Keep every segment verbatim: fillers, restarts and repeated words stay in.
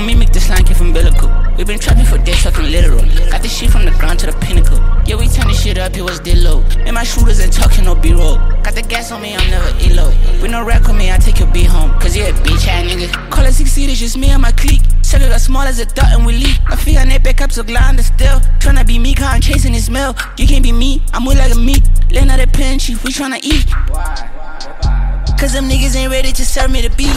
don't mimic the slang came from umbilical. We been trapping for days, talking literal. Got this shit from the ground to the pinnacle. Yeah, we turn this shit up, it was low. And my shooters ain't talking no B-roll. Got the gas on me, I'm never elo. With no rack on me, I take your B home. Cause you a bitch ass nigga. Call it six seats, just me and my clique. Circle got small as a thought and we leak. I feel I net back up so glad still. Tryna be me, cause I'm chasing this smell. You can't be me, I'm with like a meat. Laying out that pen chief, we tryna eat. Cause them niggas ain't ready to serve me the beef.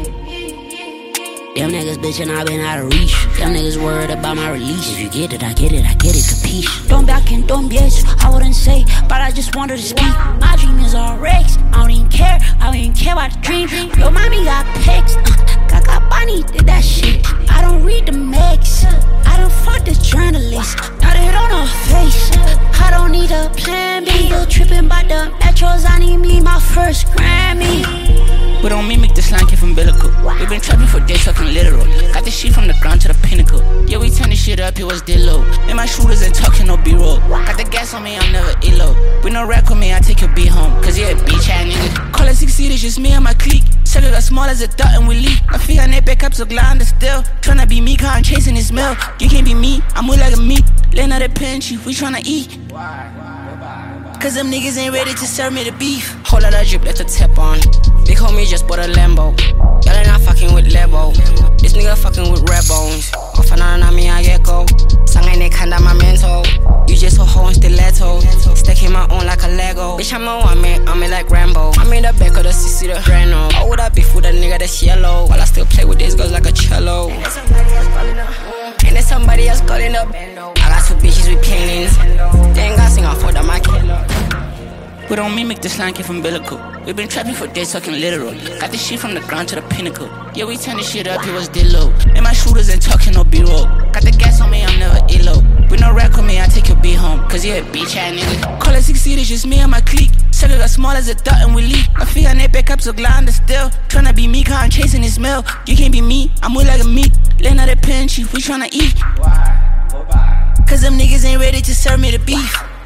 Them niggas bitchin', I been out of reach. Them niggas worried about my release. If you get it, I get it, I get it, capiche. Don't back and don't bitch, I wouldn't say, but I just wanted to speak. My dream is all wrecks, I don't even care, I don't even care about the dream. Yo, mommy got pics, uh, Kaka Bunny did that shit. I don't read the mix, I don't fuck the journalist. Got it on her face, I don't need a plan B. Still trippin' by the metros, I need me my first Grammy. We don't mimic the slang came from umbilical. We been trapping for days, talking literal. Got this shit from the ground to the pinnacle. Yeah, we turn this shit up, it was low. And my shooters ain't talking no B-roll. Got the gas on me, I'm never elo. With no rack on me, I take your B home. Cause you a bitch ass nigga. Call it six seats, just me and my clique. Circle got small as a thought and we leak. I feel I net back up so glad still. Tryna be me, cause I'm chasing this smell. You can't be me, I'm with like a meat. Laying out that pen chief, we tryna eat. Cause them niggas ain't ready to serve me the beef. Whole lot of drip, let the tap on. Big homie just bought a Lambo. Y'all ain't not fucking with Lebo. This nigga fucking with red bones. Off and on, on me, I get go. Sang ain't they kinda my mental. You just a hoe and stiletto. Stacking my own like a Lego. Bitch, I'm a one man, I'm in like Rambo. I'm in the back of the six seater Renault. Why would I beef with a nigga that's yellow? While I still play with these girls like a cello. Ain't there somebody else calling up? Ain't there somebody else calling up? I got two bitches with paintings. They ain't got sing off for the my killer. We don't mimic the slang came from umbilical. We been trapping for days, talking literal. Got this shit from the ground to the pinnacle. Yeah, we turn this shit up, it was low. And my shooters ain't talking no B-roll. Got the gas on me, I'm never elo. With no rack on me, I take your B home. Cause you a bitch ass nigga. Call it six seats, just me and my clique. Circle got small as a thought and we leak. I feel I net back up so glad still. Tryna be me, cause I'm chasing this smell. You can't be me, I'm with like a meat. Laying out that pen chief, we tryna eat. Cause them niggas ain't ready to serve me the beef.